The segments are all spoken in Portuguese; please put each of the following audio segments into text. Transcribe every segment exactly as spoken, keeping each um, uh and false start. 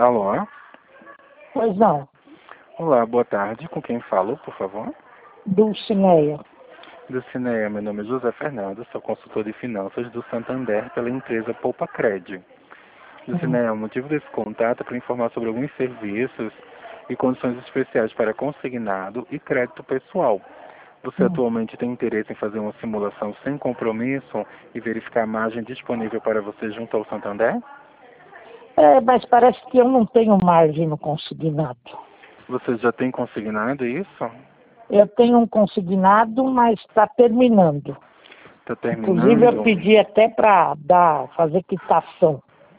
Alô? Pois não. Olá, boa tarde. Com quem falo, por favor? Dulcineia. Dulcineia, meu nome é José Fernando, sou consultor de finanças do Santander pela empresa Poupa Cred. Dulcineia, o motivo desse contato é para informar sobre alguns serviços e condições especiais para consignado e crédito pessoal. Você Hum. atualmente tem interesse em fazer uma simulação sem compromisso e verificar a margem disponível para você junto ao Santander? É, mas parece que eu não tenho margem no consignado. Você já tem consignado isso? Eu tenho um consignado, mas está terminando. Está terminando? Inclusive eu pedi até para dar, fazer quitação.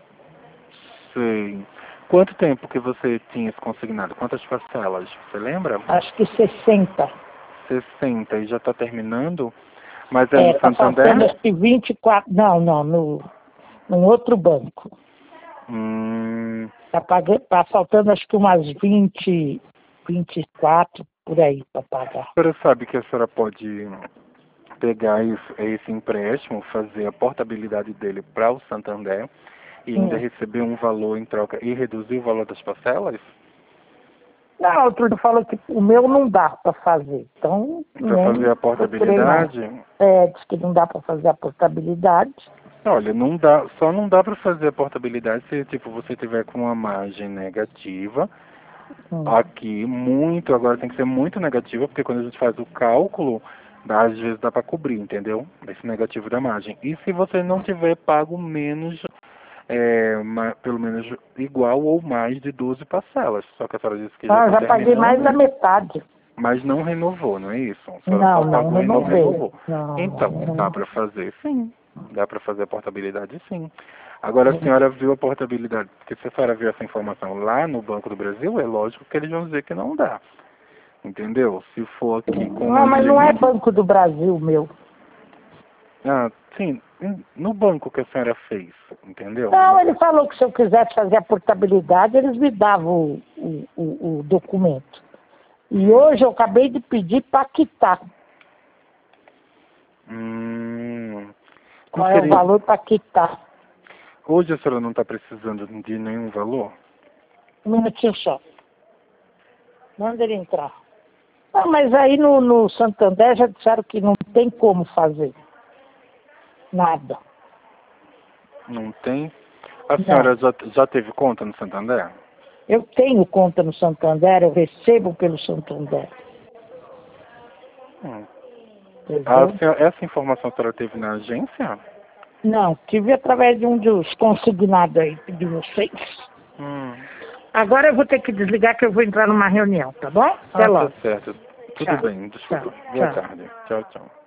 Sei. Quanto tempo que você tinha esse consignado? Quantas parcelas? Você lembra? Acho que sessenta. sessenta e já está terminando? Mas é É, no está Santander? faltando acho que vinte e quatro. Não, não, no, num outro banco. Hum, Está tá faltando acho que umas vinte, vinte e quatro por aí para pagar. a senhora sabe que a senhora pode pegar isso, esse empréstimo, fazer a portabilidade dele para o Santander e ainda Hum. receber um valor em troca e reduzir o valor das parcelas? Não, outro dia falou que o meu não dá para fazer. Então, Para fazer a procurei mais. portabilidade? É, diz que não dá para fazer a portabilidade. Olha, não dá, só não dá para fazer a portabilidade se tipo você tiver com uma margem negativa. Hum. Aqui muito, agora tem que ser muito negativa, porque quando a gente faz o cálculo, dá, às vezes dá para cobrir, entendeu? Esse negativo da margem. E se você não tiver pago menos, é, ma, pelo menos igual ou mais de doze parcelas. Só que a senhora disse que já Ah, está já paguei mais da terminando, metade. mas não renovou, não é isso? A senhora Não, só não pagou e não renovei. renovou. Não, Então, não, dá não. para fazer sim. Dá para fazer a portabilidade sim. Agora a senhora viu a portabilidade, porque se a senhora viu essa informação lá no Banco do Brasil, é lógico que eles vão dizer que não dá. Entendeu? Se for aqui com Não, o mas não é limite... Banco do Brasil, meu. Ah, sim, no banco que a senhora fez, entendeu? Não, ele falou que se eu quisesse fazer a portabilidade, eles me davam o, o, o, o documento. E hoje eu acabei de pedir para quitar. Hum, Qual é o seria... valor para quitar? Hoje a senhora não está precisando de nenhum valor? Um minutinho só. Manda ele entrar. Ah, mas aí no, no Santander já disseram que não tem como fazer. Nada. Não tem? A Não. senhora já, já teve conta no Santander? Eu tenho conta no Santander, eu recebo pelo Santander. Hum. A Entendeu? senhora, essa informação a senhora teve na agência? Não, tive através de um dos consignados aí de vocês. Hum. Agora eu vou ter que desligar que eu vou entrar numa reunião, tá bom? Até Ah, tá logo. certo. Tudo Tchau. bem, desculpa. Tchau. Boa Tchau. tarde. Tchau, tchau.